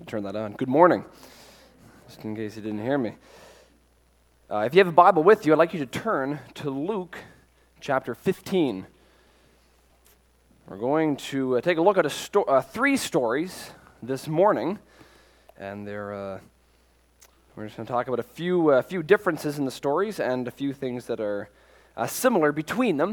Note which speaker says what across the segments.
Speaker 1: turn that on. Good morning, just in case you didn't hear me. If you have a Bible with you, I'd like you to turn to Luke chapter 15. We're going to take a look at three stories this morning, and we're just going to talk about a few differences in the stories and a few things that are similar between them.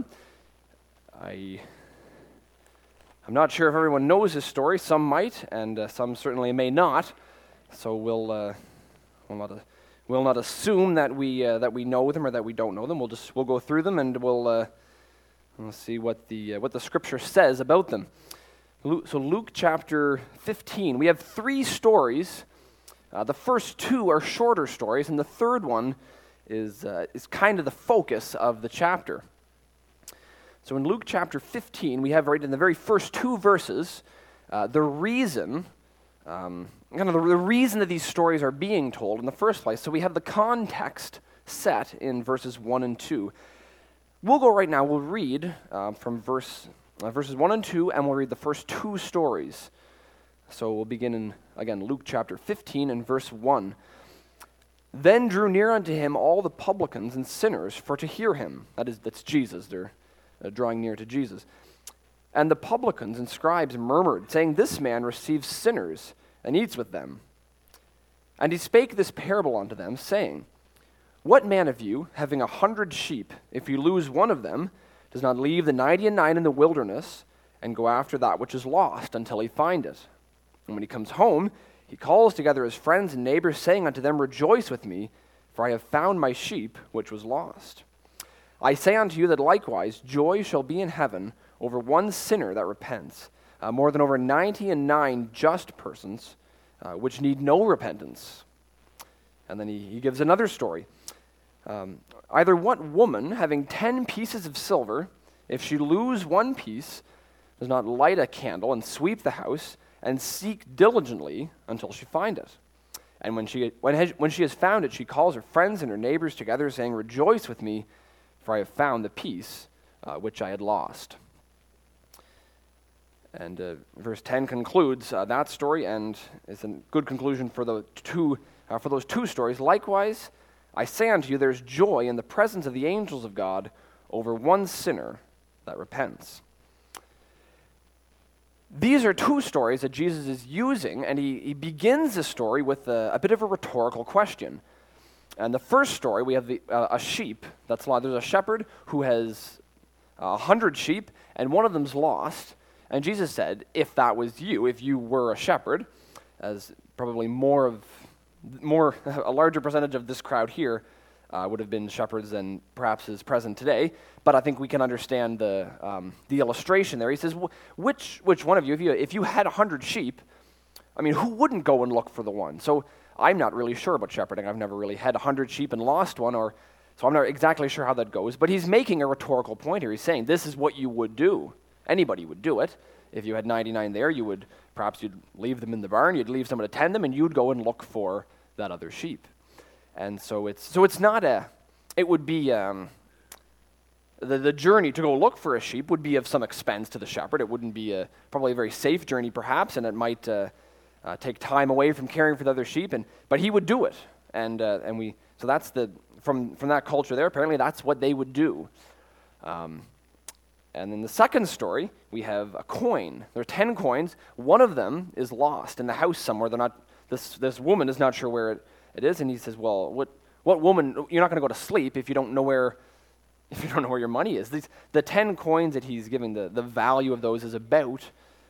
Speaker 1: I'm not sure if everyone knows this story. Some might, and some certainly may not. So we'll not assume that we know them or that we don't know them. We'll go through them and we'll see what the Scripture says about them. So Luke chapter 15, we have three stories. The first two are shorter stories, and the third one is kind of the focus of the chapter. So in Luke chapter 15, we have right in the very first two verses the reason that these stories are being told in the first place. So we have the context set in verses 1 and 2. We'll go right now, we'll read from verses 1 and 2, and we'll read the first two stories. So we'll begin in, again, Luke chapter 15 and verse 1. Then drew near unto him all the publicans and sinners for to hear him. That's Jesus. They're drawing near to Jesus. And the publicans and scribes murmured, saying, This man receives sinners and eats with them. And he spake this parable unto them, saying, What man of you, having 100 sheep, if you lose one of them, does not leave the 99 in the wilderness, and go after that which is lost until he find it? And when he comes home, he calls together his friends and neighbors, saying unto them, Rejoice with me, for I have found my sheep which was lost. I say unto you that likewise joy shall be in heaven over one sinner that repents, more than over 99 just persons which need no repentance. And then he gives another story. Either what woman, having 10 pieces of silver, if she lose one piece, does not light a candle and sweep the house and seek diligently until she find it? And when she has found it, she calls her friends and her neighbors together, saying, Rejoice with me, for I have found the piece which I had lost. And verse 10 concludes that story, and is a good conclusion for those two stories. Likewise, I say unto you, there is joy in the presence of the angels of God over one sinner that repents. These are two stories that Jesus is using, and he begins the story with a bit of a rhetorical question. And the first story, we have a sheep that's lost. There's a shepherd who has 100 sheep, and one of them's lost. And Jesus said, if that was you, if you were a shepherd, as probably a larger percentage of this crowd here would have been shepherds than perhaps is present today. But I think we can understand the illustration there. He says, which one of you, if you had 100 sheep, I mean, who wouldn't go and look for the one? So I'm not really sure about shepherding. I've never really had 100 sheep and lost one, so I'm not exactly sure how that goes. But he's making a rhetorical point here. He's saying this is what you would do. Anybody would do it. If you had 99 there, you'd leave them in the barn, you'd leave someone to tend them, and you'd go and look for that other sheep. And so it's not it would be, the journey to go look for a sheep would be of some expense to the shepherd. It wouldn't be probably a very safe journey perhaps, and it might take time away from caring for the other sheep, but he would do it. So that's from that culture there, apparently that's what they would do. And in the second story, we have a coin. There are 10 coins. One of them is lost in the house somewhere. This woman is not sure where it is, and he says, well, what woman, you're not going to go to sleep if you don't know where your money is. The 10 coins that he's giving, the value of those is about,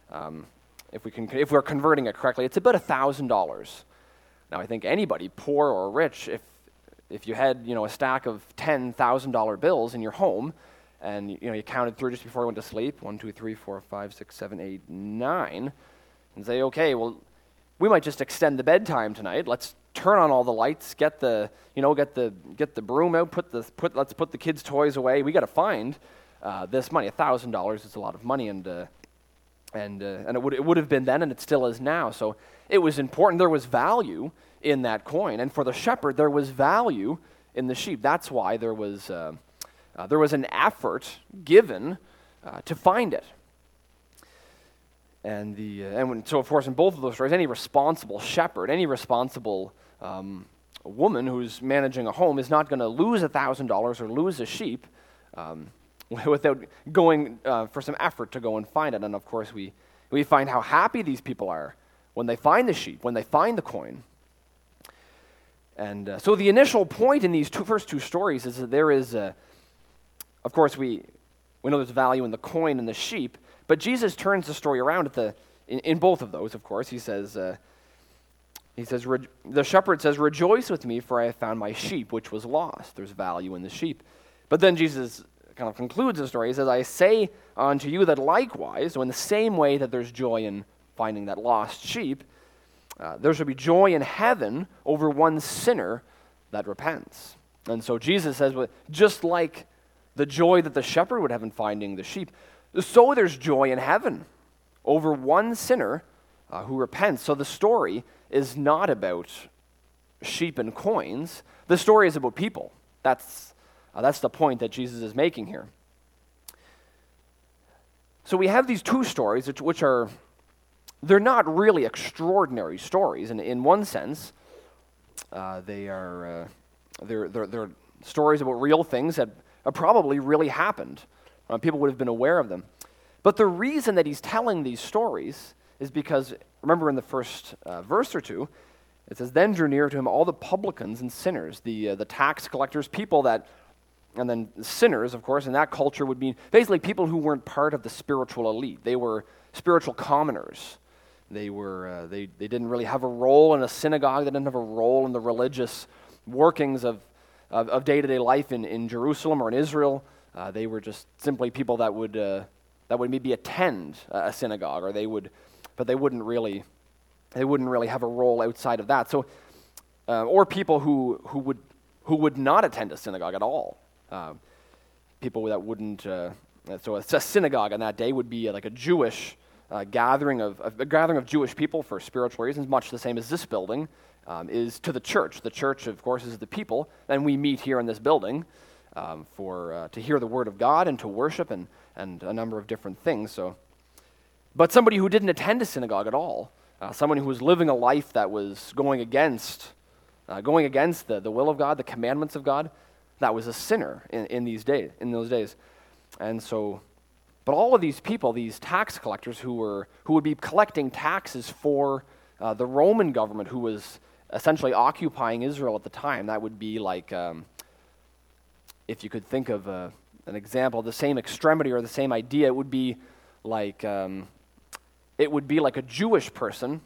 Speaker 1: if we're converting it correctly, it's about $1,000. Now, I think anybody, poor or rich, if you had a stack of $10,000 bills in your home, and you counted through just before you went to sleep, 1, 2, 3, 4, 5, 6, 7, 8, 9, and say, okay, well, we might just extend the bedtime tonight. Let's turn on all the lights, get the broom out, let's put the kids' toys away. We got to find this money. $1,000 is a lot of money, and it would have been then, and it still is now. So it was important. There was value in that coin, and for the shepherd, there was value in the sheep. That's why there was an effort given to find it. So of course in both of those stories, any responsible shepherd, any responsible woman who's managing a home is not going to lose $1,000 or lose a sheep without going for some effort to go and find it. And of course we find how happy these people are when they find the sheep, when they find the coin. And so the initial point in these first two stories is that there is, of course we know there's value in the coin and the sheep, but Jesus turns the story around in both of those, of course. He says, the shepherd says, "Rejoice with me, for I have found my sheep, which was lost." There's value in the sheep. But then Jesus kind of concludes the story. He says, "I say unto you that likewise," so in the same way that there's joy in finding that lost sheep, there shall be joy in heaven over one sinner that repents. And so Jesus says, well, just like the joy that the shepherd would have in finding the sheep, so there's joy in heaven over one sinner who repents. So the story is not about sheep and coins. The story is about people. That's the point that Jesus is making here. So we have these two stories, which are, they're not really extraordinary stories. And in one sense, they're stories about real things that probably really happened. People would have been aware of them. But the reason that he's telling these stories is because, remember in the first verse or two, it says, "Then drew near to him all the publicans and sinners," the tax collectors, people that, and then sinners, of course, in that culture would be basically people who weren't part of the spiritual elite. They were spiritual commoners. They didn't really have a role in a synagogue. They didn't have a role in the religious workings of day-to-day life in Jerusalem or in Israel. They were just simply people that would maybe attend a synagogue, but they wouldn't really have a role outside of that. So, or people who would not attend a synagogue at all. People that wouldn't. So a synagogue on that day would be like a Jewish gathering of Jewish people for spiritual reasons, much the same as this building is to the church. The church, of course, is the people, and we meet here in this building to hear the word of God and to worship and a number of different things. So, but somebody who didn't attend a synagogue at all, someone who was living a life that was going against the will of God, the commandments of God, that was a sinner in those days. And so, but all of these people, these tax collectors who would be collecting taxes for the Roman government, who was essentially occupying Israel at the time, that would be like, if you could think of an example, the same extremity or the same idea, it would be like a Jewish person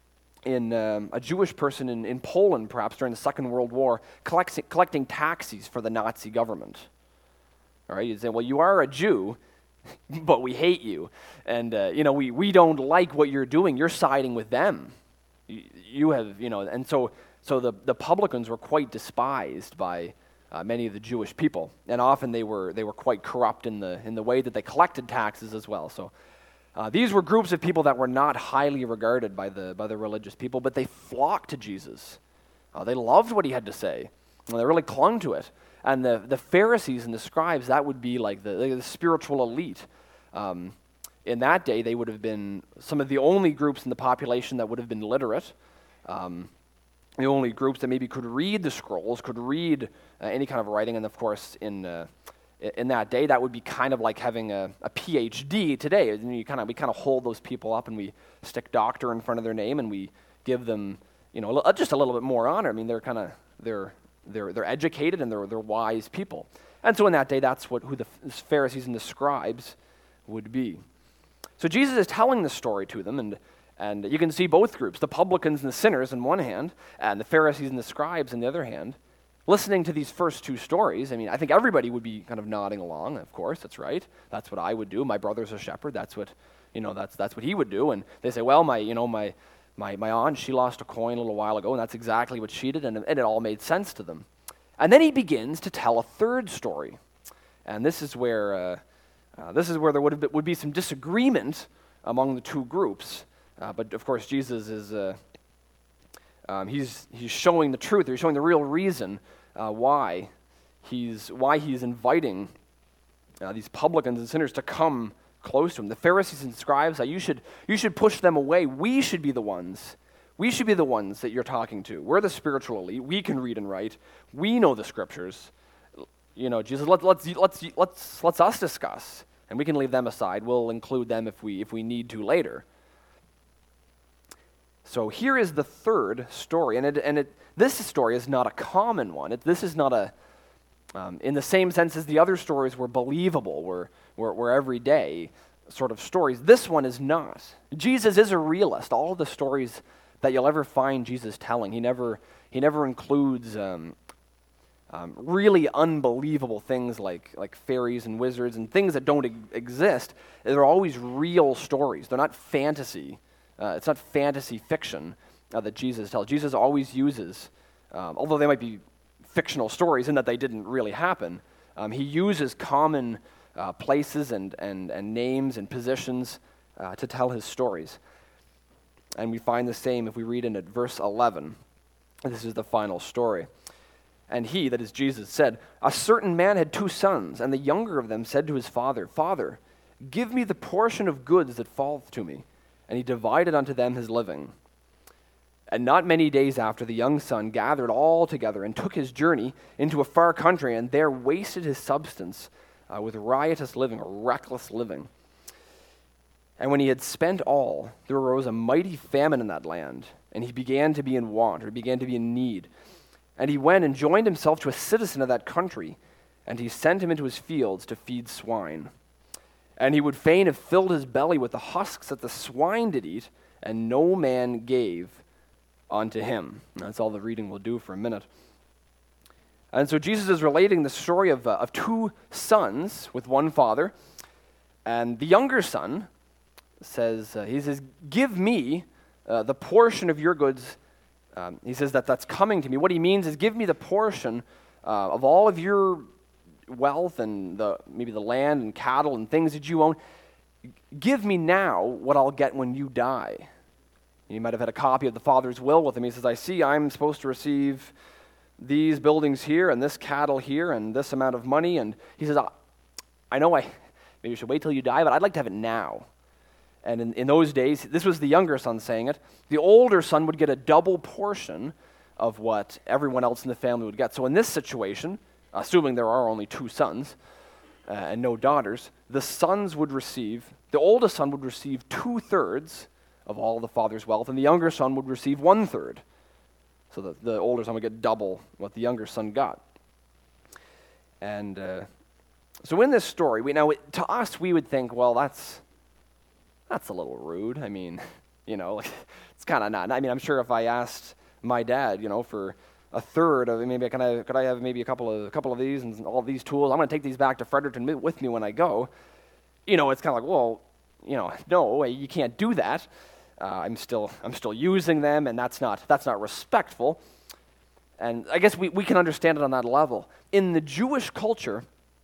Speaker 1: in Poland, perhaps during the Second World War, collecting taxes for the Nazi government. All right, you'd say, well, you are a Jew, but we hate you, and we don't like what you're doing. You're siding with them. You have, and so the publicans were quite despised by many of the Jewish people, and often they were quite corrupt in the way that they collected taxes as well. So these were groups of people that were not highly regarded by the religious people, but they flocked to Jesus. They loved what he had to say, and they really clung to it. And the Pharisees and the scribes, that would be like the spiritual elite. In that day, they would have been some of the only groups in the population that would have been literate. The only groups that maybe could read the scrolls, could read any kind of writing. And of course, in that day, that would be kind of like having a PhD today. And we kind of hold those people up and we stick doctor in front of their name and we give them, just a little bit more honor. I mean, they're educated and they're wise people. And so in that day, that's who the Pharisees and the scribes would be. So Jesus is telling the story to them, and you can see both groups, the publicans and the sinners on one hand, and the Pharisees and the scribes on the other hand, listening to these first two stories. I mean, I think everybody would be kind of nodding along, of course, that's right. That's what I would do. My brother's a shepherd. That's what, that's what he would do. And they say, well, my aunt, she lost a coin a little while ago, and that's exactly what she did, and it all made sense to them. And then he begins to tell a third story. And this is where there would be some disagreement among the two groups. But of course, Jesus is he's showing the truth. He's showing the real reason why he's inviting these publicans and sinners to come close to him. The Pharisees and scribes, you should push them away. We should be the ones. We should be the ones that you're talking to. We're the spiritual elite. We can read and write. We know the scriptures. Jesus, let's us discuss, and we can leave them aside. We'll include them if we need to later. So here is the third story, and this story is not a common one. This is not in the same sense as the other stories were believable, were everyday sort of stories. This one is not. Jesus is a realist. All of the stories that you'll ever find Jesus telling, he never includes really unbelievable things like fairies and wizards and things that don't exist. They're always real stories. They're not fantasy. It's not fantasy fiction that Jesus tells. Jesus always uses, although they might be fictional stories in that they didn't really happen, he uses common places and names and positions to tell his stories. And we find the same if we read in at verse 11. This is the final story. And he, that is Jesus, said, "A certain man had 2 sons, and the younger of them said to his father, 'Father, give me the portion of goods that falleth to me.' And he divided unto them his living. And not many days after, the young son gathered all together and took his journey into a far country, and there wasted his substance with riotous living, or reckless living. And when he had spent all, there arose a mighty famine in that land, and he began to be in want, or began to be in need. And he went and joined himself to a citizen of that country, and he sent him into his fields to feed swine. And he would fain have filled his belly with the husks that the swine did eat, and no man gave unto him." That's all the reading will do for a minute. And so Jesus is relating the story of 2 sons with one father, and the younger son says, "Give me the portion of your goods." He says that's coming to me. What he means is, give me the portion of all of your wealth and maybe the land and cattle and things that you own. Give me now what I'll get when you die. He might have had a copy of the father's will with him. He says, "I see I'm supposed to receive these buildings here and this cattle here and this amount of money." And he says, I know maybe you should wait till you die, but I'd like to have it now. And in those days, this was the younger son saying it, the older son would get a double portion of what everyone else in the family would get. So in this situation, assuming there are only 2 sons and no daughters, the oldest son would receive 2/3 of all the father's wealth, and the younger son would receive 1/3. So the older son would get double what the younger son got. And so in this story, to us, we would think, well, that's a little rude. I mean, it's kind of not. I mean, I'm sure if I asked my dad, for 1/3 of it, maybe could I have maybe a couple of these and all these tools? I'm going to take these back to Fredericton with me when I go. It's kind of like, well, no, you can't do that. I'm still using them, and that's not respectful. And I guess we can understand it on that level. In the Jewish culture,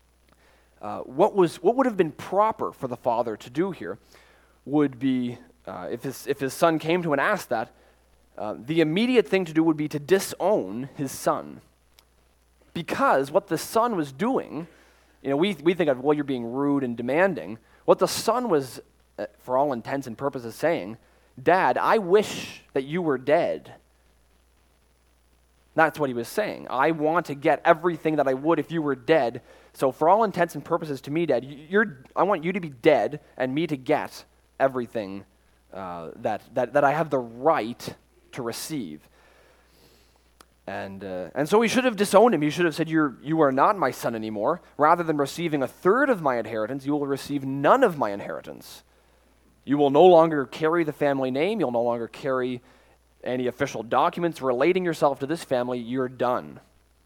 Speaker 1: what would have been proper for the father to do here would be, if his son came to him and asked that, the immediate thing to do would be to disown his son. Because what the son was doing, we think of, well, you're being rude and demanding. What the son was, for all intents and purposes, saying, "Dad, I wish that you were dead." That's what he was saying. I want to get everything that I would if you were dead. So for all intents and purposes to me, Dad, I want you to be dead and me to get everything that I have the right to receive. And so he should have disowned him. He should have said, you are not my son anymore. Rather than receiving 1/3 of my inheritance, you will receive none of my inheritance. You will no longer carry the family name. You'll no longer carry any official documents relating yourself to this family. You're done.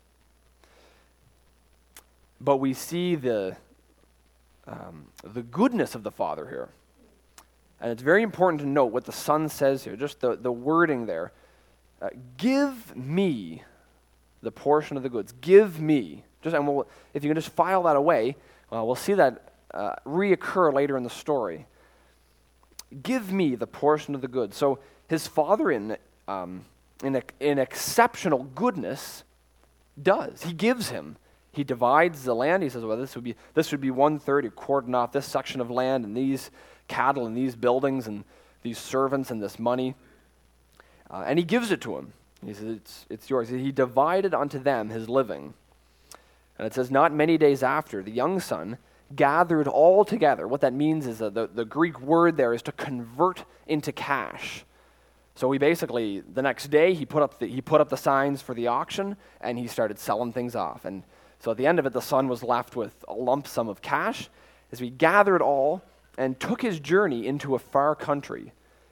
Speaker 1: But we see the goodness of the father here. And it's very important to note what the son says here, just the wording there. Give me the portion of the goods. Give me. If you can just file that away, we'll see that reoccur later in the story. Give me the portion of the goods. So his father, in exceptional goodness, does. He gives him He divides the land. He says, well, this would be 1/3. You cordon off this section of land and these cattle and these buildings and these servants and this money. And he gives it to him. He says, it's yours. He divided unto them his living. And it says, not many days after, the young son gathered all together. What that means is that the Greek word there is to convert into cash. So he basically, the next day, he put up the signs for the auction, and he started selling things off. And so at the end of it, the son was left with a lump sum of cash, as he gathered all and took his journey into a far country.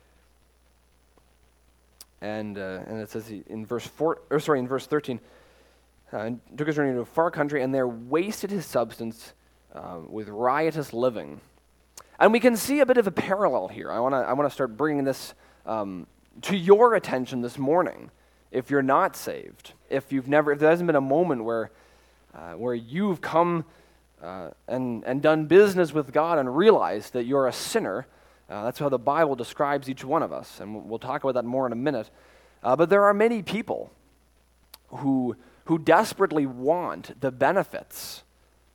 Speaker 1: And it says in verse 13, took his journey into a far country, and there wasted his substance with riotous living. And we can see a bit of a parallel here. I want to start bringing this to your attention this morning. If you're not saved, if there hasn't been a moment where you've come and done business with God and realized that you're a sinner, that's how the Bible describes each one of us, and we'll talk about that more in a minute. But there are many people who desperately want the benefits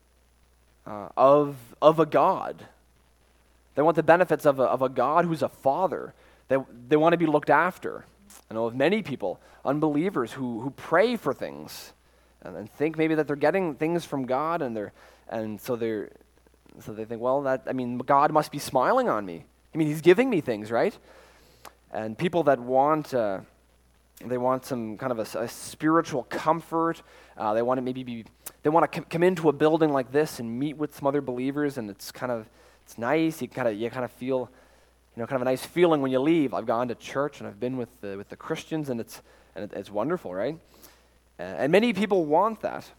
Speaker 1: of a God. They want the benefits of a God who's a father. They want to be looked after. I know of many people, unbelievers, who pray for things and think maybe that they're getting things from God, and so they think, well, God must be smiling on me. He's giving me things, right? And people that want they want some kind of a spiritual comfort. They want to come into a building like this and meet with some other believers, and it's nice. You kind of feel, kind of a nice feeling when you leave. I've gone to church and I've been with the Christians, and it's wonderful, right? And many people want that,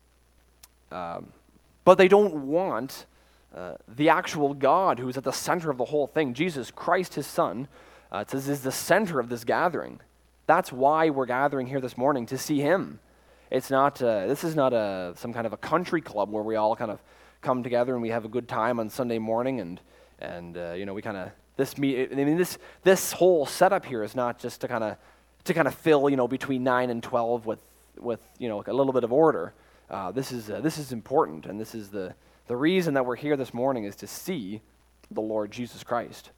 Speaker 1: but they don't want the actual God who's at the center of the whole thing. Jesus Christ, his Son, it says, is the center of this gathering. That's why we're gathering here this morning, to see him. It's not. This is not some kind of a country club where we all kind of come together and we have a good time on Sunday morning, and we kind of this whole setup here is not just to kind of fill between 9 and 12 with a little bit of order. This is important, and this is the reason that we're here this morning is to see the Lord Jesus Christ.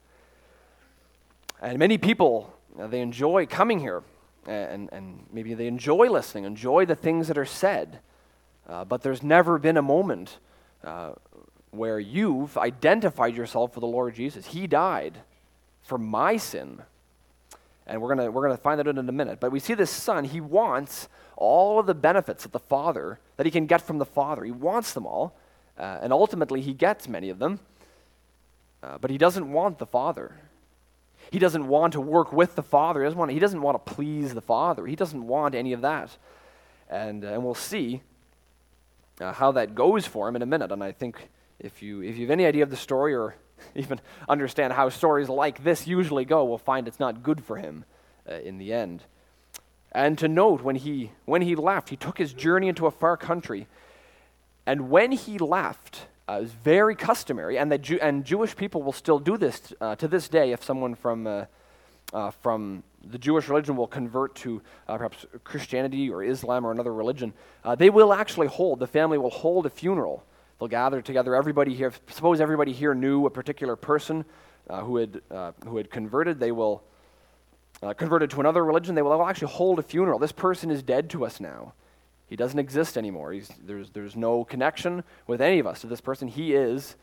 Speaker 1: And many people, they enjoy coming here, and maybe they enjoy listening, enjoy the things that are said, but there's never been a moment where you've identified yourself with the Lord Jesus. He died for my sin, and we're gonna find that out in a minute. But we see this son. He wants all of the benefits of the Father that he can get from the Father. He wants them all, and ultimately he gets many of them. But he doesn't want the Father. He doesn't want to work with the Father. He doesn't want to please the Father. He doesn't want any of that. And we'll see how that goes for him in a minute. And I think if you have any idea of the story, or even understand how stories like this usually go, we'll find it's not good for him in the end. And to note, when he left, he took his journey into a far country. And when he left, it was very customary, and Jewish people will still do this to this day. If someone from the Jewish religion will convert to perhaps Christianity or Islam or another religion, the family will hold a funeral. They'll gather together everybody here. Suppose everybody here knew a particular person who had converted. They will converted to another religion. They will actually hold a funeral. This person is dead to us now. He doesn't exist anymore. There's no connection with any of us to this person. He is,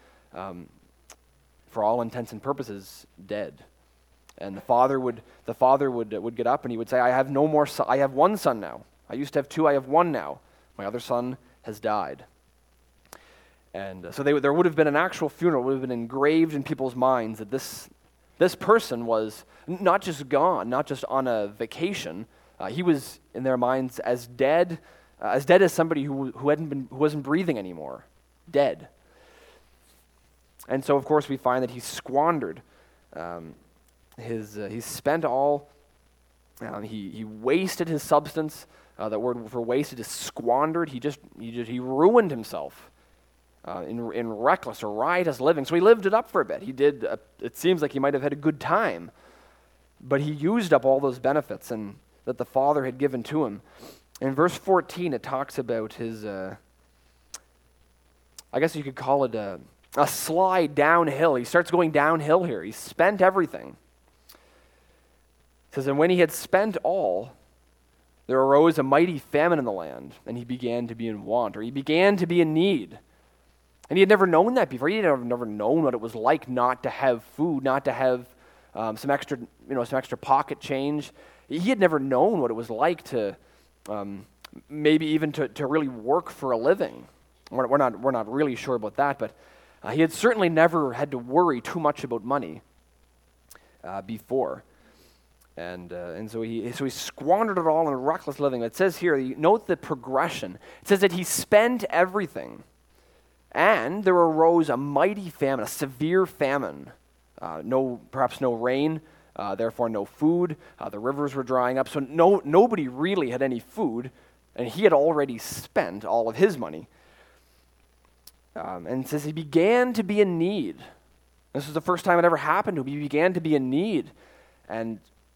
Speaker 1: for all intents and purposes, dead. And the father would get up and he would say, "I have no more. I have one son now. I used to have two. I have one now. My other son has died." And so there would have been an actual funeral. It would have been engraved in people's minds that this person was not just gone, not just on a vacation. He was in their minds as dead as somebody who wasn't breathing anymore, dead. And so, of course, we find that he squandered he spent all. He wasted his substance. That word for wasted is squandered. He ruined himself in reckless or riotous living. So he lived it up for a bit. He did. It seems like he might have had a good time, but he used up all those benefits that the Father had given to him. In verse 14, it talks about his I guess you could call it a slide downhill. He starts going downhill here. He's spent everything. It says, and when he had spent all, there arose a mighty famine in the land, and he began to be in want, or he began to be in need. And he had never known that before. He had never known what it was like not to have food, not to have some extra pocket change. He had never known what it was like to maybe even to really work for a living. We're not really sure about that, but he had certainly never had to worry too much about money before. And so he squandered it all in reckless living. It says here, note the progression. It says that he spent everything, and there arose a mighty famine, a severe famine. Perhaps no rain, therefore no food. The rivers were drying up, so nobody really had any food, and he had already spent all of his money. And it says he began to be in need. This was the first time it ever happened to him. He began to be in need, and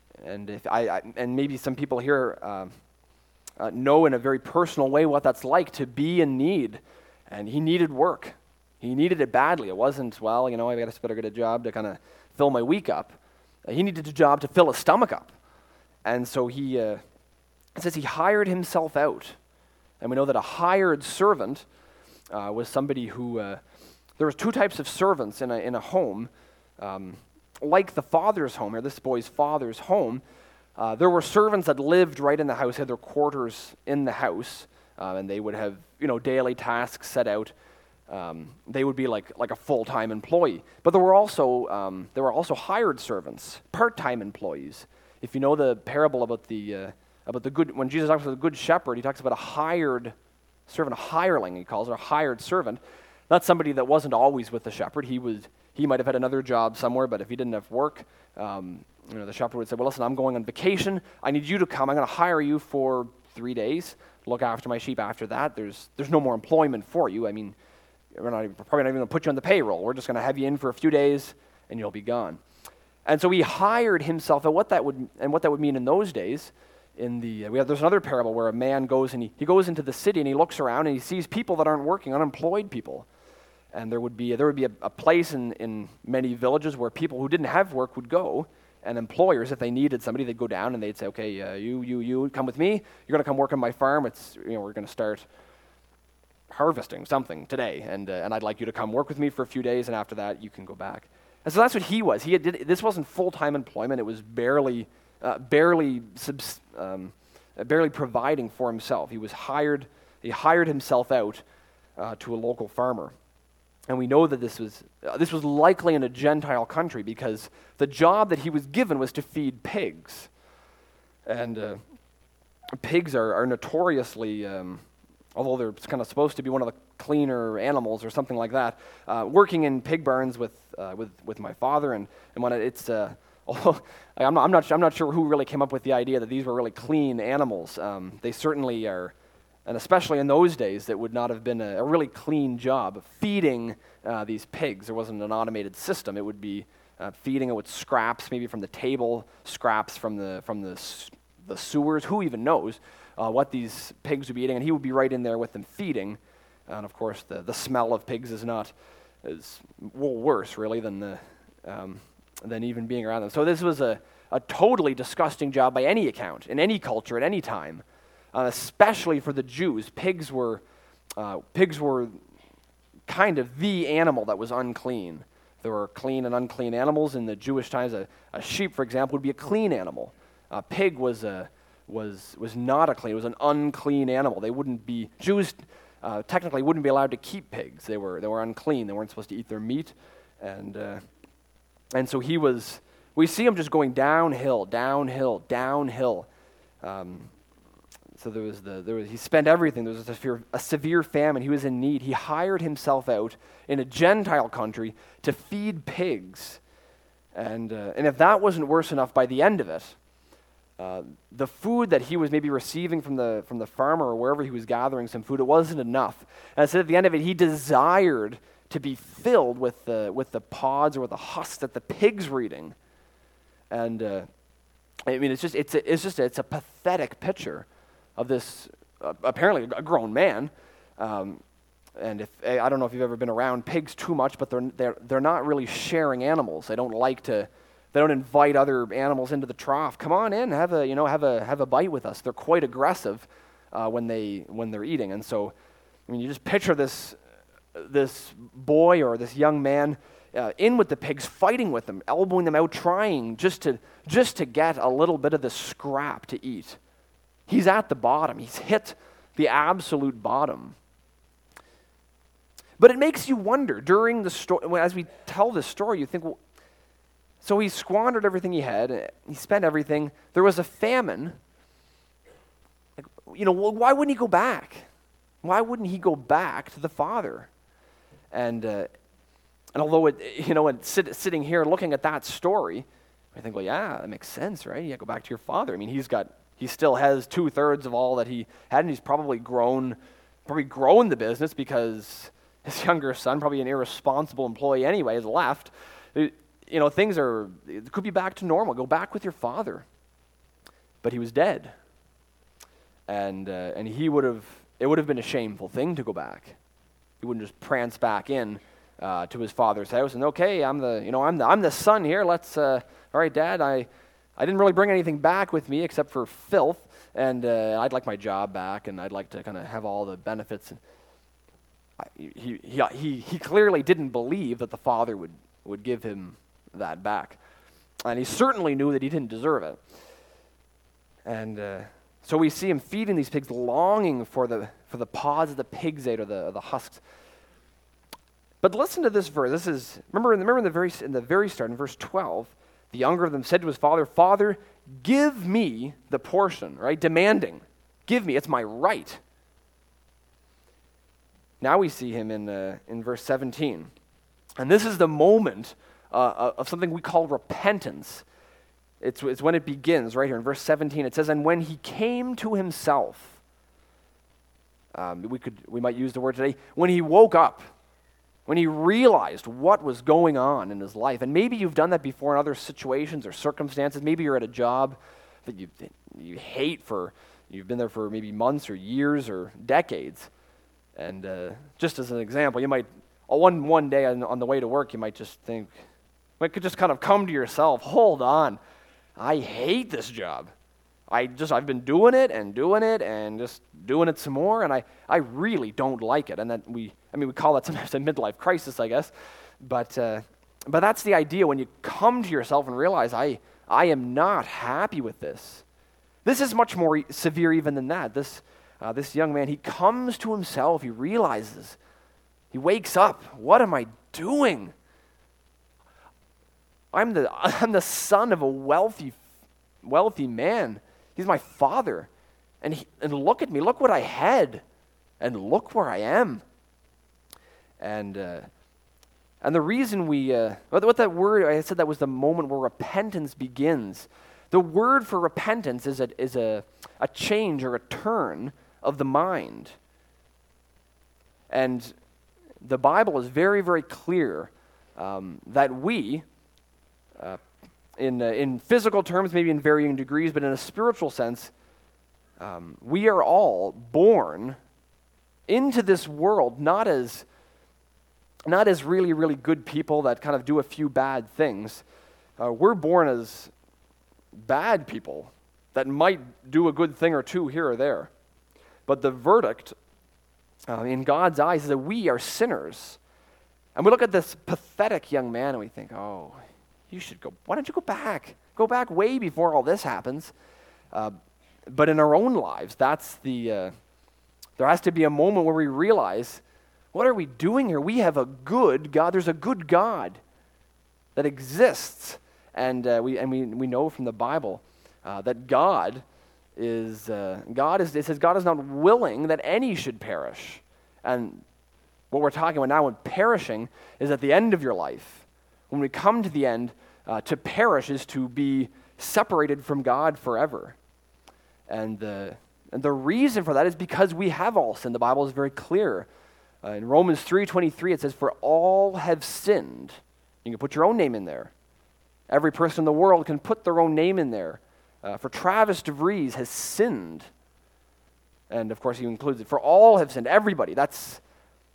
Speaker 1: maybe some people here know in a very personal way what that's like to be in need. And he needed work. He needed it badly. It wasn't, I better get a job to kind of fill my week up. He needed a job to fill his stomach up. And so it says he hired himself out. And we know that a hired servant was somebody who, there was two types of servants in a home. Like the father's home, or this boy's father's home, there were servants that lived right in the house, had their quarters in the house, and they would have daily tasks set out. They would be like a full-time employee. But there were also hired servants, part-time employees. If you know the parable about the good, when Jesus talks about the good shepherd, he talks about a hired servant, a hireling. He calls it a hired servant. That's somebody that wasn't always with the shepherd. He might have had another job somewhere, but if he didn't have work, the shepherd would say, well, listen, I'm going on vacation. I need you to come. I'm going to hire you for 3 days. Look after my sheep. After that, there's no more employment for you. I mean, we're probably not even going to put you on the payroll. We're just going to have you in for a few days, and you'll be gone. And so he hired himself. And what that would mean in those days, there's another parable where a man goes and he goes into the city and he looks around and he sees people that aren't working, unemployed people. And there would be a place in many villages where people who didn't have work would go, and employers, if they needed somebody, they'd go down and they'd say, okay, you come with me. You're going to come work on my farm. We're going to start harvesting something today, and I'd like you to come work with me for a few days, and after that you can go back. And so that's what he was. This wasn't full-time employment. It was barely providing for himself. He hired himself out to a local farmer. And we know that this was likely in a Gentile country because the job that he was given was to feed pigs. And pigs are notoriously, although they're kind of supposed to be one of the cleaner animals or something like that, working in pig barns with my father, and when although I'm not sure who really came up with the idea that these were really clean animals. They certainly are. And especially in those days, that would not have been a really clean job. Feeding these pigs, there wasn't an automated system. It would be feeding it with scraps, maybe from the table, scraps from the sewers. Who even knows what these pigs would be eating? And he would be right in there with them feeding. And of course, the smell of pigs is worse really than even being around them. So this was a totally disgusting job by any account, in any culture, at any time. Especially for the Jews, pigs were kind of the animal that was unclean. There were clean and unclean animals in the Jewish times. A sheep, for example, would be a clean animal. A pig was not a clean. It was an unclean animal. Jews technically wouldn't be allowed to keep pigs. They were unclean. They weren't supposed to eat their meat, and so we see him just going downhill. So he spent everything. There was a severe famine. He was in need. He hired himself out in a Gentile country to feed pigs. And if that wasn't worse enough, by the end of it, the food that he was maybe receiving from the farmer or wherever he was gathering some food, it wasn't enough. And so at the end of it, he desired to be filled with the pods or with the husks that the pigs were eating. And I mean, it's a pathetic picture of this apparently a grown man And I don't know if you've ever been around pigs too much, but they're not really sharing animals. They don't invite other animals into the trough. Come on in, have a bite with us. They're quite aggressive when they're eating. And so, I mean, you just picture this boy or this young man in with the pigs, fighting with them, elbowing them out, trying just to get a little bit of the scrap to eat. He's at the bottom. He's hit the absolute bottom. But it makes you wonder during the story, as we tell this story, you think, well, so he squandered everything he had. He spent everything. There was a famine. Why wouldn't he go back? Why wouldn't he go back to the Father? And although sitting here looking at that story, I think, well, yeah, that makes sense, right? Yeah, go back to your father. I mean, he still has 2/3 of all that he had, and he's probably grown the business because his younger son, probably an irresponsible employee anyway, has left. It could be back to normal. Go back with your father. But he was dead, and it would have been a shameful thing to go back. He wouldn't just prance back in to his father's house and, okay, I'm the son here. Let's all right, Dad. I didn't really bring anything back with me except for filth, and I'd like my job back, and I'd like to kind of have all the benefits. He clearly didn't believe that the father would give him that back, and he certainly knew that he didn't deserve it. And so we see him feeding these pigs, longing for the pods that the pigs ate, or the husks. But listen to this verse. This is remember in the very start, in verse 12, the younger of them said to his father, "Father, give me the portion," right? Demanding, "Give me, it's my right." Now we see him in verse 17. And this is the moment of something we call repentance. It's when it begins right here in verse 17. It says, "And when he came to himself," we might use the word today, when he woke up, when he realized what was going on in his life. And maybe you've done that before in other situations or circumstances. Maybe you're at a job that you hate you've been there for maybe months or years or decades. And just as an example, you might, one day on the way to work, you might just think, you could just kind of come to yourself, hold on, I hate this job. I've been doing it and just doing it some more, and I really don't like it. And that we call that sometimes a midlife crisis, I guess. But that's the idea when you come to yourself and realize, I am not happy with this. This is much more severe even than that. This young man, he comes to himself, he realizes, he wakes up, what am I doing? I'm the son of a wealthy man. He's my father. And look at me, look what I had, and look where I am. And the reason what that word, I said that was the moment where repentance begins. The word for repentance is a change or a turn of the mind. And the Bible is very, very clear that we, in physical terms, maybe in varying degrees, but in a spiritual sense, we are all born into this world not as really, really good people that kind of do a few bad things. We're born as bad people that might do a good thing or two here or there. But the verdict in God's eyes is that we are sinners. And we look at this pathetic young man and we think, oh, you should go. Why don't you go back? Go back way before all this happens. But in our own lives, there has to be a moment where we realize, what are we doing here? We have a good God. There's a good God that exists. And we know from the Bible that God is, it says God is not willing that any should perish. And what we're talking about now when perishing is at the end of your life. When we come to the end, to perish is to be separated from God forever. And the reason for that is because we have all sinned. The Bible is very clear. In Romans 3:23, it says, "For all have sinned." You can put your own name in there. Every person in the world can put their own name in there. For Travis DeVries has sinned. And of course he includes it. For all have sinned. Everybody. That's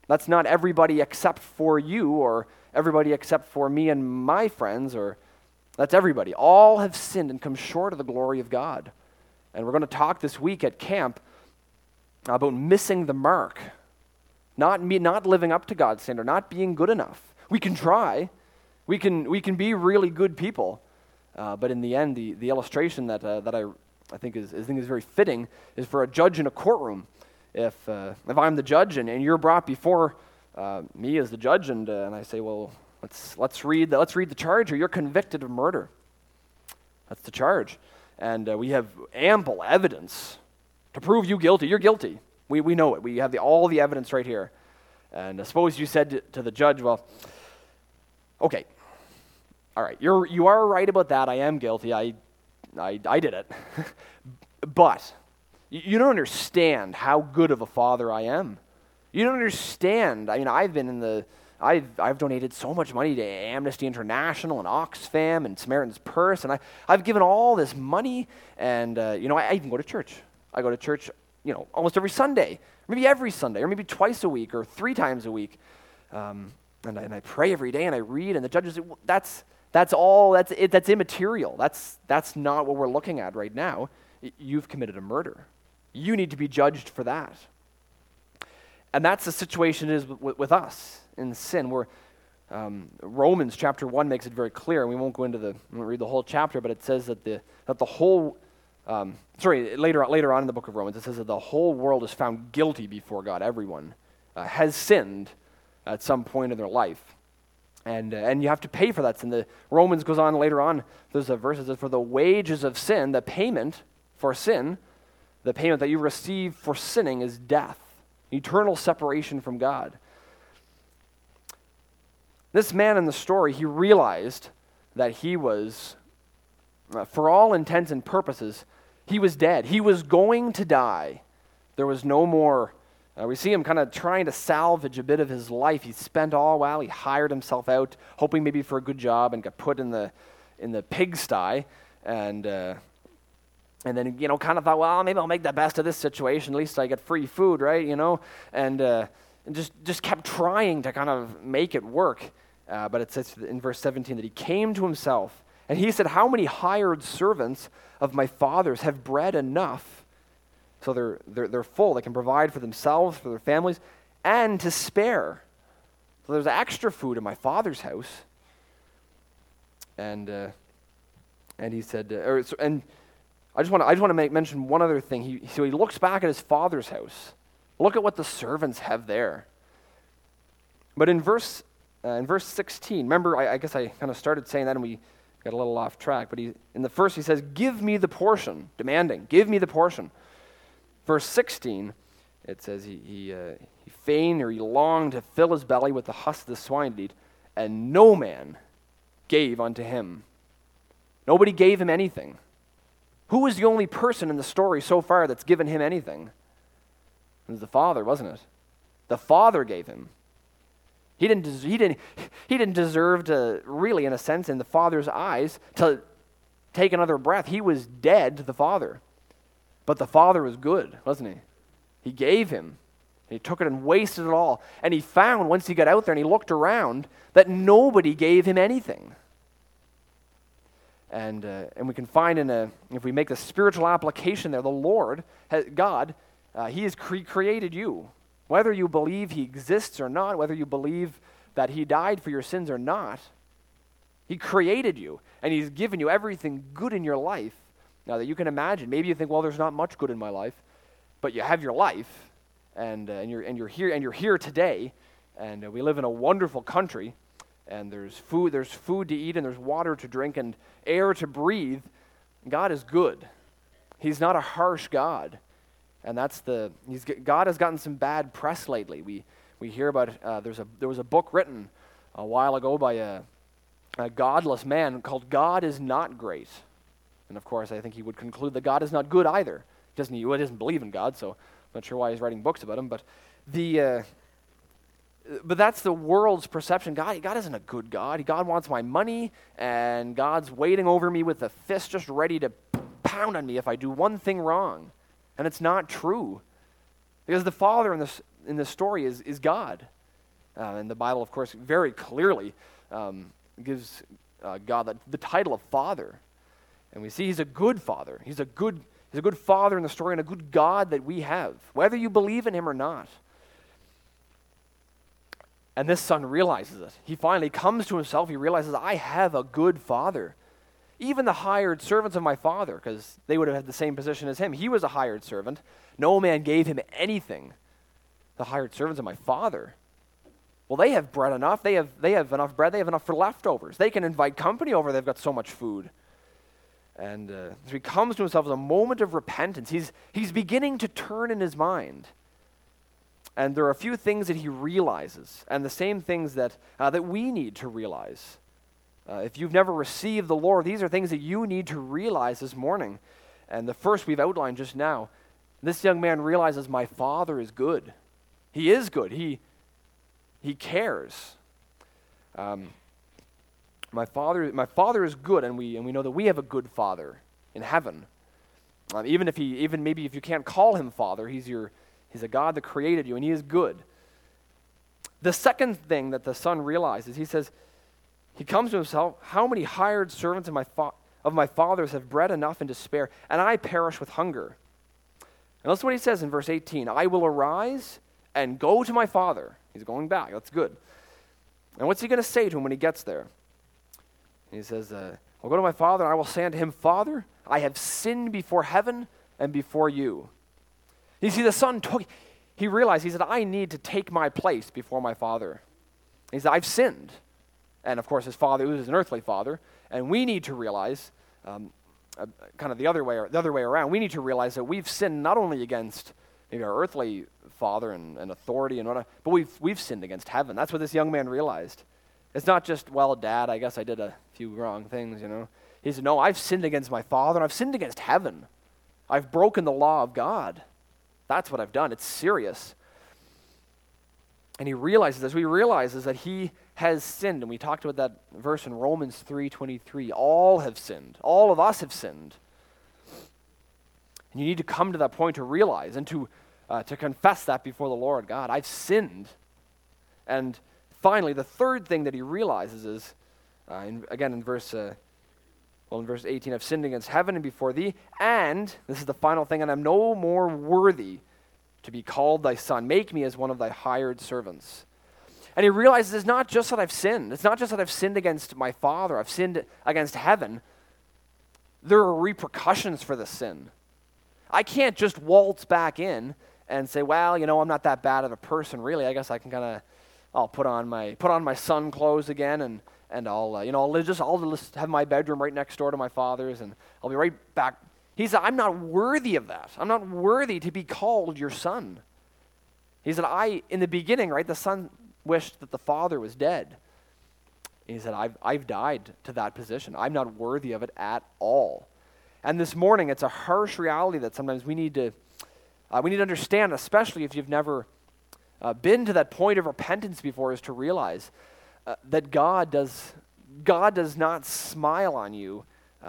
Speaker 1: That's not everybody except for you or everybody except for me and my friends, or that's everybody. All have sinned and come short of the glory of God. And we're going to talk this week at camp about missing the mark, not living up to God's standard, not being good enough. We can try. We can be really good people. But in the end, the illustration that I think is very fitting is for a judge in a courtroom. If I'm the judge and you're brought before me as the judge, and I say, well, let's read the charge, or you're convicted of murder. That's the charge, and we have ample evidence to prove you guilty. You're guilty. We know it. We have all the evidence right here. And suppose you said to the judge, well, okay, all right, you are right about that. I am guilty. I did it, but you don't understand how good of a father I am. You don't understand. I mean, I've donated so much money to Amnesty International and Oxfam and Samaritan's Purse, and I've given all this money, and I even go to church. I go to church, almost every Sunday, maybe every Sunday, or maybe twice a week, or 3 times a week, and I pray every day, and I read, and the judges say, well, that's immaterial. That's not what we're looking at right now. You've committed a murder. You need to be judged for that. And that's the situation is with us in sin. Romans chapter 1 makes it very clear, and we won't read the whole chapter, but it says that the whole, later on in the book of Romans, it says that the whole world is found guilty before God. Everyone has sinned at some point in their life. And you have to pay for that sin. The Romans goes on later on, there's a verse that says, for the wages of sin, the payment for sin, the payment that you receive for sinning is death, eternal separation from God. This man in the story, he realized that he was, for all intents and purposes, he was dead. He was going to die. There was no more. We see him kind of trying to salvage a bit of his life. He spent all while he hired himself out, hoping maybe for a good job, and got put in the pigsty, and then kind of thought, well, maybe I'll make the best of this situation. At least I get free food, right? And just kept trying to kind of make it work. But it says in verse 17 that he came to himself, and he said, how many hired servants of my father's have bread enough, so they're full, they can provide for themselves, for their families, and to spare. So there's extra food in my father's house. And he said, and I just want to mention one other thing. He looks back at his father's house. Look at what the servants have there. But in verse 16, remember, I guess I kind of started saying that and we got a little off track. But in the first he says, give me the portion, demanding, give me the portion. Verse 16, it says he feigned, or he longed to fill his belly with the husk of the swine to eat, and no man gave unto him. Nobody gave him anything. Who was the only person in the story so far that's given him anything? It was the father, wasn't it? The father gave him. He didn't deserve to, really, in a sense, in the father's eyes, to take another breath. He was dead to the father. But the father was good, wasn't he? He gave him. He took it and wasted it all. And he found, once he got out there and he looked around, that nobody gave him anything. And we can find if we make the spiritual application there, the Lord, God, He has created you. Whether you believe He exists or not, whether you believe that He died for your sins or not, He created you, and He's given you everything good in your life. Now that you can imagine, maybe you think, well, there's not much good in my life, but you have your life, and you're here today, and we live in a wonderful country. And there's food to eat, and there's water to drink, and air to breathe. God is good. He's not a harsh God, and God has gotten some bad press lately. We hear about there was a book written a while ago by a godless man called "God Is Not Great," and of course I think he would conclude that God is not good either. He doesn't believe in God, so I'm not sure why he's writing books about him. But But that's the world's perception. God isn't a good God. God wants my money, and God's waiting over me with a fist just ready to pound on me if I do one thing wrong. And it's not true. Because the Father in this story is God. And the Bible, of course, very clearly gives God the title of Father. And we see he's a good father. He's a good father in the story and a good God that we have, whether you believe in him or not. And this son realizes it. He finally comes to himself. He realizes, I have a good father. Even the hired servants of my father, because they would have had the same position as him. He was a hired servant. No man gave him anything. The hired servants of my father. Well, they have bread enough. They have enough bread. They have enough for leftovers. They can invite company over. They've got so much food. And so he comes to himself as a moment of repentance. He's beginning to turn in his mind. And there are a few things that he realizes, and the same things that we need to realize. If you've never received the Lord, these are things that you need to realize this morning. And the first we've outlined just now. This young man realizes my father is good. He is good. He cares. My father is good, and we know that we have a good father in heaven. Even maybe if you can't call him father, he's a God that created you, and he is good. The second thing that the son realizes, he comes to himself, how many hired servants of my father's have bread enough and to spare, and I perish with hunger. And listen to what he says in verse 18. I will arise and go to my father. He's going back. That's good. And what's he going to say to him when he gets there? He says, I'll go to my father, and I will say unto him, Father, I have sinned before heaven and before you. You see, the son realized, he said, I need to take my place before my father. He said, I've sinned. And of course, his father was an earthly father, and we need to realize, kind of the other way around, we need to realize that we've sinned not only against maybe our earthly father and authority and whatnot, but we've sinned against heaven. That's what this young man realized. It's not just, well, Dad, I guess I did a few wrong things, He said, no, I've sinned against my father, and I've sinned against heaven. I've broken the law of God. That's what I've done. It's serious. And he realizes this. He realizes that he has sinned. And we talked about that verse in Romans 3:23. All have sinned. All of us have sinned. And you need to come to that point to realize and to confess that before the Lord. God, I've sinned. And finally, the third thing that he realizes is, in verse 18, I've sinned against heaven and before thee, and, this is the final thing, and I'm no more worthy to be called thy son. Make me as one of thy hired servants. And he realizes it's not just that I've sinned. It's not just that I've sinned against my father. I've sinned against heaven. There are repercussions for this sin. I can't just waltz back in and say, well, I'm not that bad of a person, really. I guess I can I'll put on my son clothes again, and I'll just have my bedroom right next door to my father's, and I'll be right back. He said, I'm not worthy of that. I'm not worthy to be called your son. He said, in the beginning, right, the son wished that the father was dead. And he said, I've died to that position. I'm not worthy of it at all. And this morning, it's a harsh reality that sometimes we need to understand, especially if you've never been to that point of repentance before, is to realize that God does not smile on you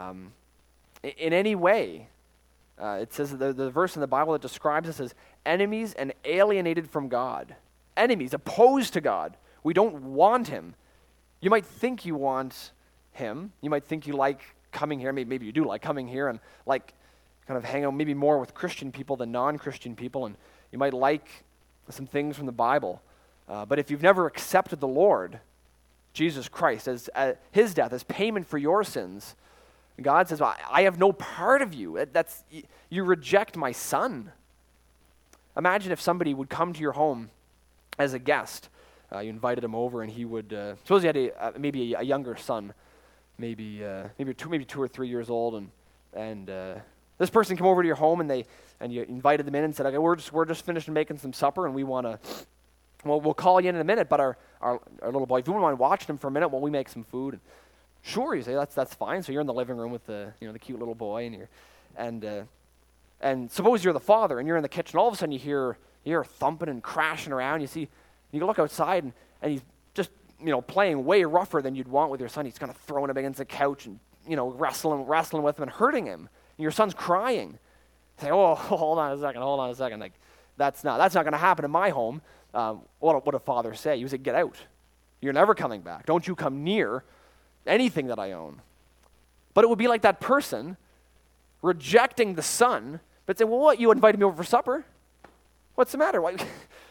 Speaker 1: in any way. It says the verse in the Bible that describes us as enemies and alienated from God. Enemies, opposed to God. We don't want him. You might think you want him. You might think you like coming here. Maybe you do like coming here and like kind of hang out maybe more with Christian people than non-Christian people, and you might like some things from the Bible. But if you've never accepted the Lord, Jesus Christ, as his death as payment for your sins, God says, well, I have no part of you. You reject my son. Imagine if somebody would come to your home as a guest. You invited him over, and he would, suppose you had maybe a younger son, maybe 2 or 3 years old, and this person came over to your home, and you invited them in and said, okay, we're just finished making some supper, and we want to, we'll call you in a minute, but our little boy, if you wouldn't mind watching him for a minute while we make some food. Sure, you say, that's fine. So you're in the living room with the cute little boy, and suppose you're the father and you're in the kitchen. All of a sudden you hear thumping and crashing around. You look outside and he's just playing way rougher than you'd want with your son. He's kind of throwing him against the couch and wrestling with him and hurting him. And your son's crying. Say, oh, hold on a second. Like that's not going to happen in my home. what would a father say? He would say, get out. You're never coming back. Don't you come near anything that I own. But it would be like that person rejecting the son, but saying, well, what, you invited me over for supper? What's the matter? Why?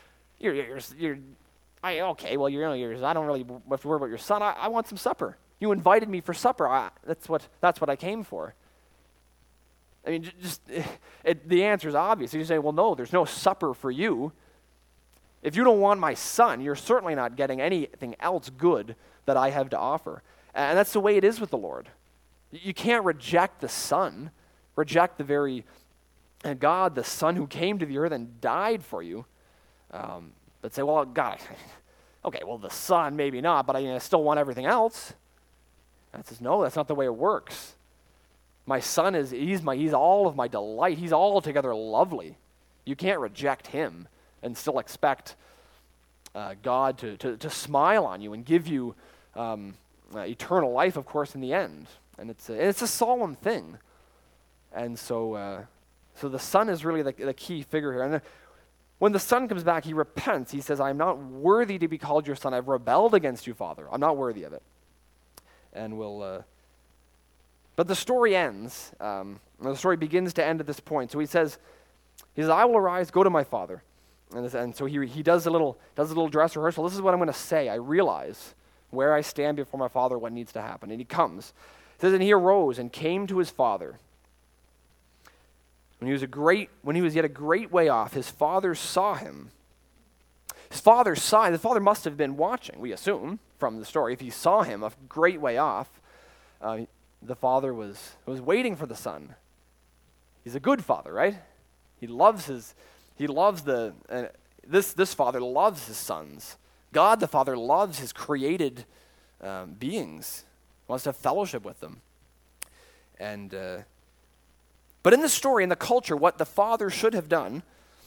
Speaker 1: Okay, well, I don't really have to worry about your son. I want some supper. You invited me for supper. That's what I came for. I mean, the answer is obvious. You say, well, no, there's no supper for you. If you don't want my son, you're certainly not getting anything else good that I have to offer. And that's the way it is with the Lord. You can't reject the Son, reject the very God, the Son who came to the earth and died for you, but say, well, God, okay, well, the Son, maybe not, but I still want everything else. God says, no, that's not the way it works. My Son he's all of my delight. He's altogether lovely. You can't reject him and still expect God to smile on you and give you eternal life, of course, in the end. And it's a solemn thing. And so the Son is really the key figure here. And when the Son comes back, he repents. He says, I'm not worthy to be called your son. I've rebelled against you, Father. I'm not worthy of it. And but the story ends. The story begins to end at this point. So he says, I will arise, go to my father. And so he does a little dress rehearsal. This is what I'm going to say. I realize where I stand before my father, what needs to happen. And he comes. It says, and he arose and came to his father. When he was yet a great way off, his father saw him. The father must have been watching, we assume, from the story. If he saw him a great way off, the father was waiting for the son. He's a good father, right? This father loves his sons. God the Father loves his created beings, wants to have fellowship with them. And but in the story, in the culture, what the father should have done,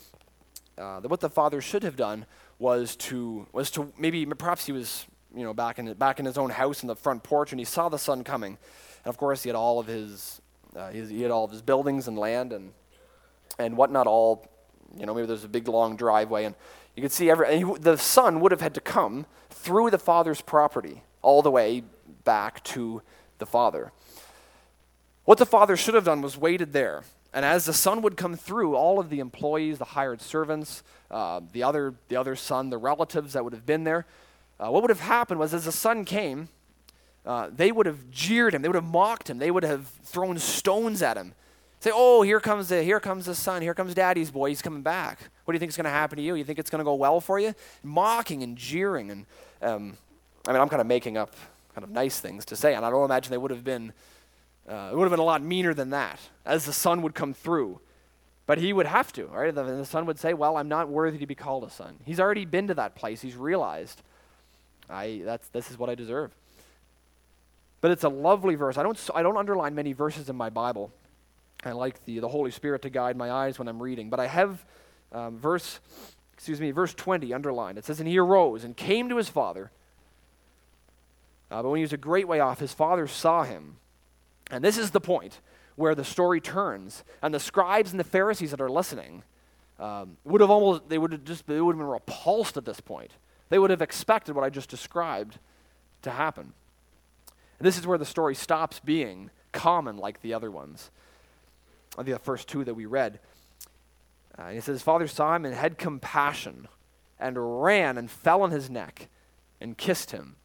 Speaker 1: was to maybe perhaps he was back in his own house in the front porch, and he saw the son coming, and of course he had all of his buildings and land and whatnot. All maybe there's a big long driveway, and you could see the son would have had to come through the father's property all the way back to the father. What the father should have done was waited there. And as the son would come through, all of the employees, the hired servants, the other son, the relatives that would have been there, what would have happened was as the son came, they would have jeered him, they would have mocked him, they would have thrown stones at him. Say, oh, here comes the son, here comes daddy's boy, he's coming back. What do you think is going to happen to you? You think it's going to go well for you? Mocking and jeering. And I'm kind of making up kind of nice things to say, and I don't imagine they would have been, it would have been a lot meaner than that as the son would come through. But he would have to, right? The son would say, well, I'm not worthy to be called a son. He's already been to that place. He's realized, this is what I deserve. But it's a lovely verse. I don't underline many verses in my Bible. I like the Holy Spirit to guide my eyes when I'm reading. But I have verse 20 underlined. It says, and he arose and came to his father. But when he was a great way off, his father saw him. And this is the point where the story turns. And the scribes and the Pharisees that are listening would have been repulsed at this point. They would have expected what I just described to happen. And this is where the story stops being common like the other ones. The first two that we read. He says, his father saw him and had compassion and ran and fell on his neck and kissed him.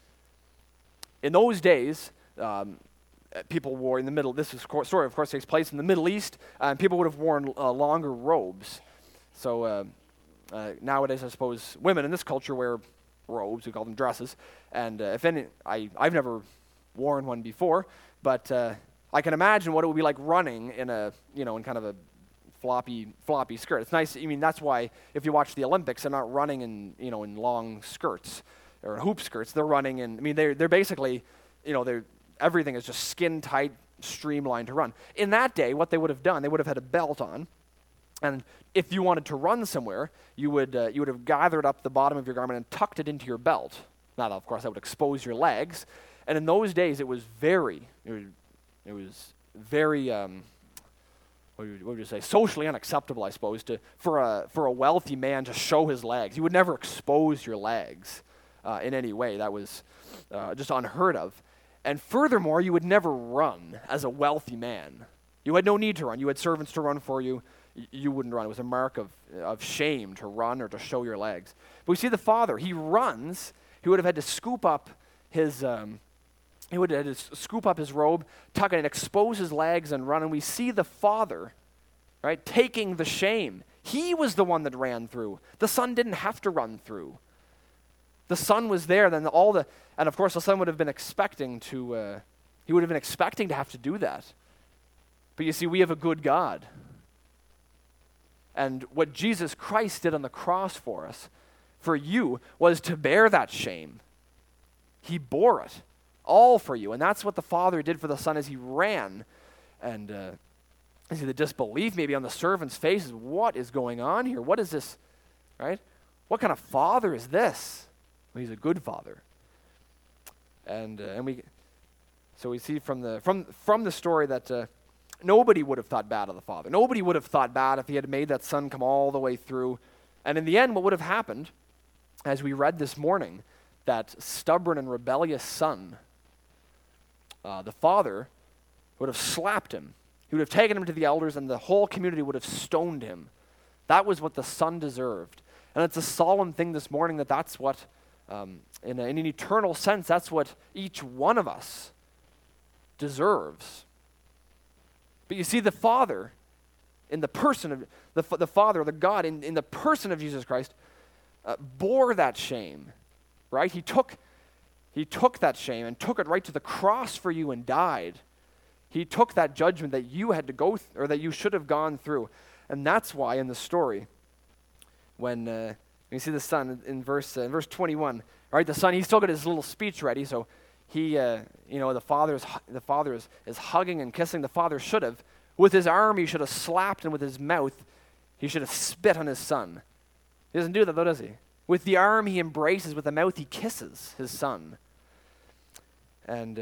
Speaker 1: In those days, people wore in the middle, story of course takes place in the Middle East, and people would have worn longer robes. So nowadays, I suppose, women in this culture wear robes, we call them dresses, and I've never worn one before, but I can imagine what it would be like running in in kind of a floppy skirt. It's nice. I mean, that's why if you watch the Olympics, they're not running in long skirts or hoop skirts. They're running in. I mean, they're basically, everything is just skin tight, streamlined to run. In that day, what they would have done, they would have had a belt on, and if you wanted to run somewhere, you would have gathered up the bottom of your garment and tucked it into your belt. Now, of course, that would expose your legs. And in those days, it was very what would you say, socially unacceptable, I suppose, for a wealthy man to show his legs. You would never expose your legs in any way. That was just unheard of. And furthermore, you would never run as a wealthy man. You had no need to run. You had servants to run for you. You wouldn't run. It was a mark of shame to run or to show your legs. But we see the father. He runs. He would have had to scoop up his robe, tuck it, and expose his legs and run. And we see the father, right, taking the shame. He was the one that ran through. The son didn't have to run through. The son was there. And of course, the son would have been expecting to have to do that. But you see, we have a good God. And what Jesus Christ did on the cross for us, for you, was to bear that shame. He bore it all for you. And that's what the Father did for the Son as he ran. And you see the disbelief maybe on the servant's faces. What is going on here? What is this? Right? What kind of father is this? Well, he's a good father. And we see from the story that nobody would have thought bad of the father. Nobody would have thought bad if he had made that son come all the way through. And in the end, what would have happened, as we read this morning, that stubborn and rebellious son, the father would have slapped him. He would have taken him to the elders, and the whole community would have stoned him. That was what the son deserved. And it's a solemn thing this morning that's what, in an eternal sense, that's what each one of us deserves. But you see, the Father, in the person of the Father, the God, in the person of Jesus Christ, bore that shame, right? He took that shame and took it right to the cross for you and died. He took that judgment that you had to go or that you should have gone through. And that's why in the story, when you see the son in verse 21, right? The son, he's still got his little speech ready, so he, the father is hugging and kissing. The father should have. With his arm, he should have slapped, and with his mouth, he should have spit on his son. He doesn't do that, though, does he? With the arm, he embraces. With the mouth, he kisses his son. And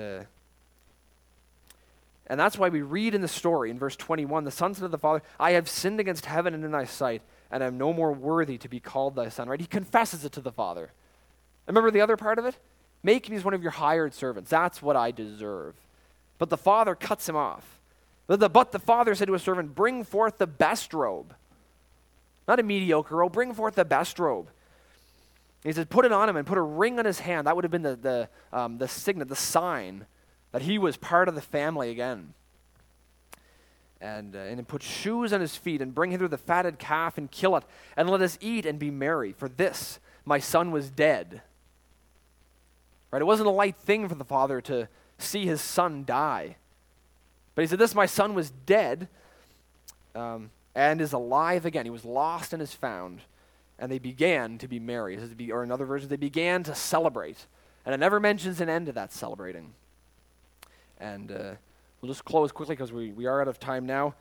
Speaker 1: that's why we read in the story, in verse 21, the son said to the father, I have sinned against heaven and in thy sight, and am no more worthy to be called thy son. Right? He confesses it to the father. Remember the other part of it? Make me as one of your hired servants. That's what I deserve. But the father cuts him off. But the father said to his servant, bring forth the best robe. Not a mediocre robe. Bring forth the best robe. He says, put it on him and put a ring on his hand. That would have been the signet, the sign that he was part of the family again. And put shoes on his feet and bring hither the fatted calf and kill it. And let us eat and be merry. For this, my son was dead. Right? It wasn't a light thing for the father to see his son die. But he said, this, my son was dead and is alive again. He was lost and is found. And they began to be merry. Or in other versions, they began to celebrate. And it never mentions an end to that celebrating. And we'll just close quickly because we are out of time now.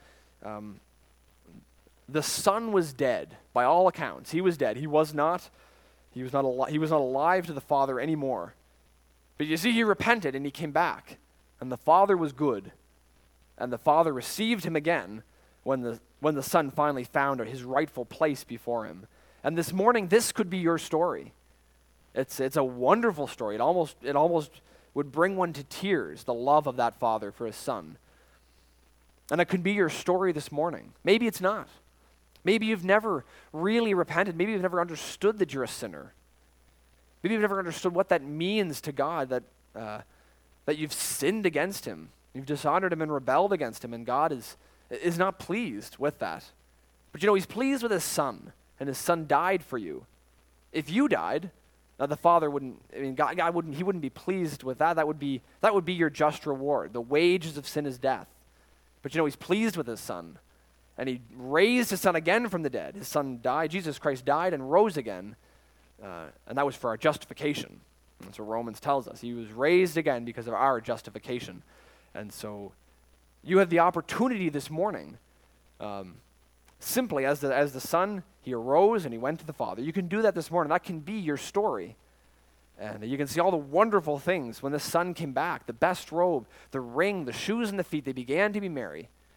Speaker 1: The son was dead by all accounts. He was dead. He was not alive to the father anymore. But you see, he repented and he came back. And the father was good. And the father received him again when the son finally found his rightful place before him. And this morning, this could be your story. It's a wonderful story. It almost would bring one to tears, the love of that father for his son. And it could be your story this morning. Maybe it's not. Maybe you've never really repented. Maybe you've never understood that you're a sinner. Maybe you've never understood what that means to God, that you've sinned against him. You've dishonored him and rebelled against him, and God is not pleased with that. But he's pleased with his son, and his son died for you. If you died, the father God wouldn't be pleased with that. That would be your just reward. The wages of sin is death. But he's pleased with his son. And he raised his son again from the dead. His son died. Jesus Christ died and rose again. And that was for our justification. That's what Romans tells us. He was raised again because of our justification. And so you have the opportunity this morning, simply as the son, he arose and he went to the Father. You can do that this morning. That can be your story. And you can see all the wonderful things when the son came back, the best robe, the ring, the shoes and the feet. They began to be merry.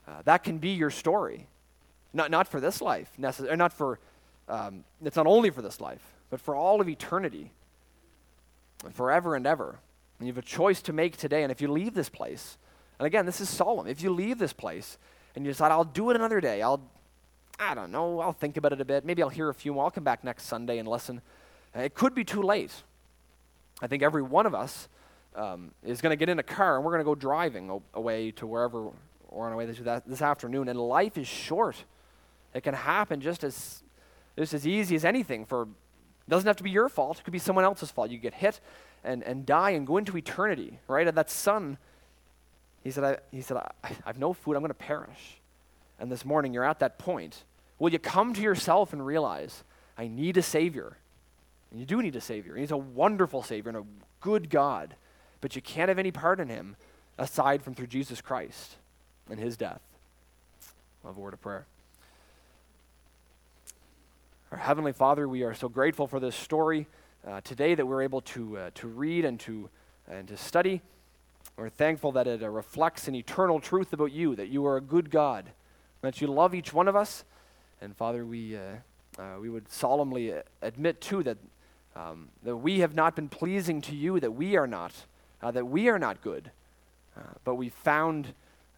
Speaker 1: That can be your story. Not for this life, or not for, it's not only for this life, but for all of eternity, and forever and ever. And you have a choice to make today, and if you leave this place, and again, this is solemn, if you leave this place and you decide, I'll do it another day, I'll think about it a bit, maybe I'll hear a few more, I'll come back next Sunday and listen. It could be too late. I think every one of us is going to get in a car and we're going to go driving away to wherever we're on our way this afternoon, and life is short. It can happen just as easy as anything. It doesn't have to be your fault. It could be someone else's fault. You get hit and die and go into eternity, right? And that son, he said, I have no food. I'm going to perish. And this morning you're at that point. Will you come to yourself and realize, I need a Savior? And you do need a Savior. He's a wonderful Savior and a good God. But you can't have any part in him aside from through Jesus Christ and his death. We'll have a word of prayer. Our Heavenly Father, we are so grateful for this story today that we're able to read and to study. We're thankful that it reflects an eternal truth about you, that you are a good God, that you love each one of us. And Father, we would solemnly admit too that we have not been pleasing to you, that we are not good, but we found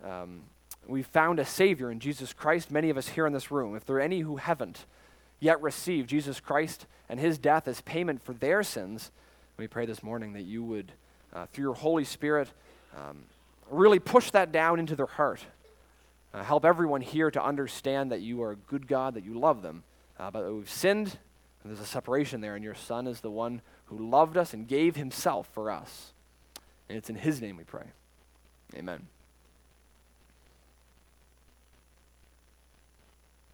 Speaker 1: a Savior in Jesus Christ. Many of us here in this room, if there are any who haven't yet received Jesus Christ and his death as payment for their sins, we pray this morning that you would, through your Holy Spirit, really push that down into their heart. Help everyone here to understand that you are a good God, that you love them, but that we've sinned, and there's a separation there, and your Son is the one who loved us and gave himself for us. And it's in his name we pray. Amen.